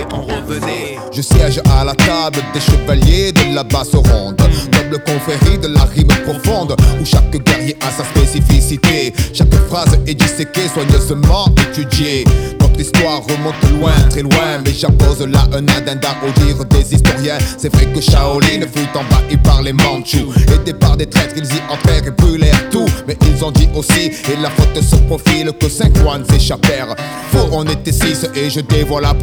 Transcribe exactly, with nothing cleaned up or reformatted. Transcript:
et on revenait. Je siège à la table des chevaliers de la basse ronde, noble confrérie de la rime profonde, où chaque guerrier a sa spécificité. Chaque phrase est disséquée, soigneusement étudiée. Notre histoire remonte loin, très loin, mais j'appose là un addenda au dire des historiens. C'est vrai que Shaolin fut envahi par les Mandchous, aidés par des traîtres, ils y entrèrent et brûlèrent tout. Mais ils ont dit aussi, et la faute se profile, que cinq moines échappèrent. Faux, on était six et je dévoile la